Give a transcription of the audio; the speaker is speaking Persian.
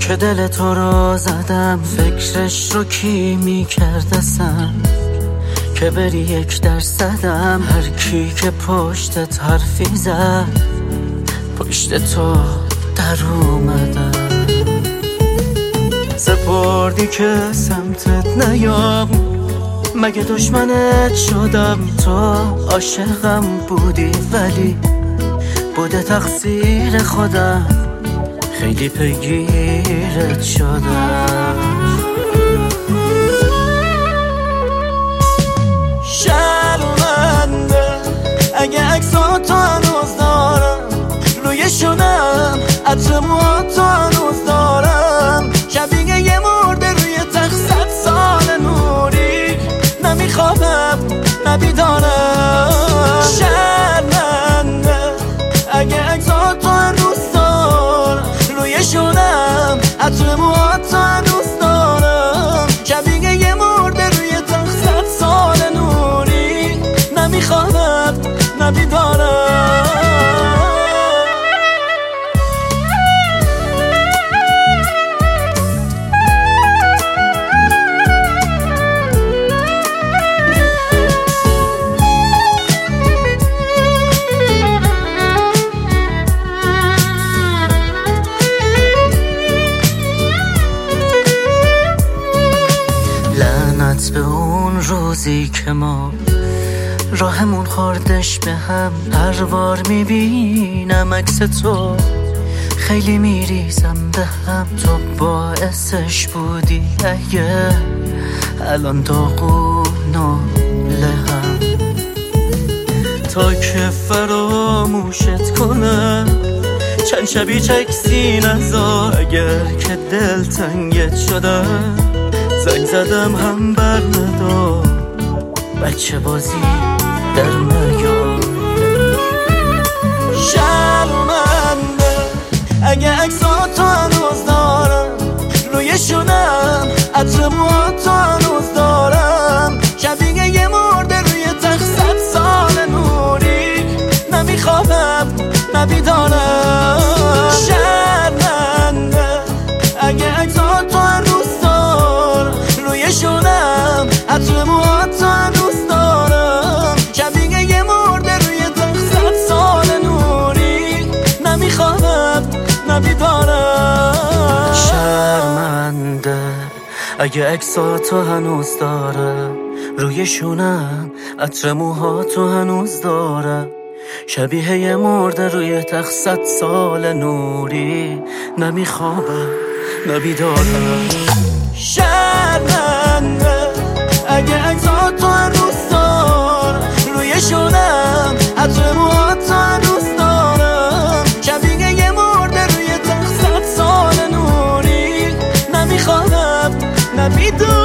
که دل تو رو زدم، فکرش رو کی میکردسم که بری 1% هر کی که پشتت حرفی زد پشت تو در اومدم. سپردی که سمتت نیام، مگه دشمنت شدم؟ تو عاشقم بودی ولی بوده تقصیر خودم، خیلی پیگیرت شدم. شرمنده اگه عکساتو هنوز دارم، روی شونم عطر موهاتو هنوز دارم، شبیه یه مرده روی تخت 100 سال نوری، نمیخوابم نبیدارم. شرمنده اگه عکساتو هنوز دارم، روی شونم عطر موهاتو هنوز دارم، شبیه یه مرده روی تخت 100 سال نوری، نمیخوابم نبیدارم. به اون روزی که ما راهمون خوردش به هم، هر بار میبینم عکس تو خیلی میریزم به هم. تو باعثش بودی اگه الان داغون و لهم، تا که فراموشت کنم چند شبی چکسی نذار. اگر که دل تنگت شدم زنگ زدم هم بر ندار، بچه بازی در نیار. شرمنده اگه عکساتو هنوز دارم، روی شونم عطر موهاتو هنوز دارم، شبیه یه مرده روی تخت 100 سال نوری، نمیخوابم نبیدارم. شرمنده اگه عکساتو هنوز دارم، روی شونم عطر موهاتو هنوز دارم، شبیه یه مرده روی تخت 100 سال نوری، نمیخوابم نبیدارم. شرمنده اگه عکساتو هنوز دارم، روی شونم عطر موهاتو هنوز دارم، شبیه یه مرده روی تخت 100 سال نوری، نمیخوابم نبیدارم. شرمنده اگه عکساتو هنوز دارم، روی شونم عطر موهاتو هنوز دارم، شبیه یه مرده روی تخت 100 سال نوری، نمیخوابم نبیدارم.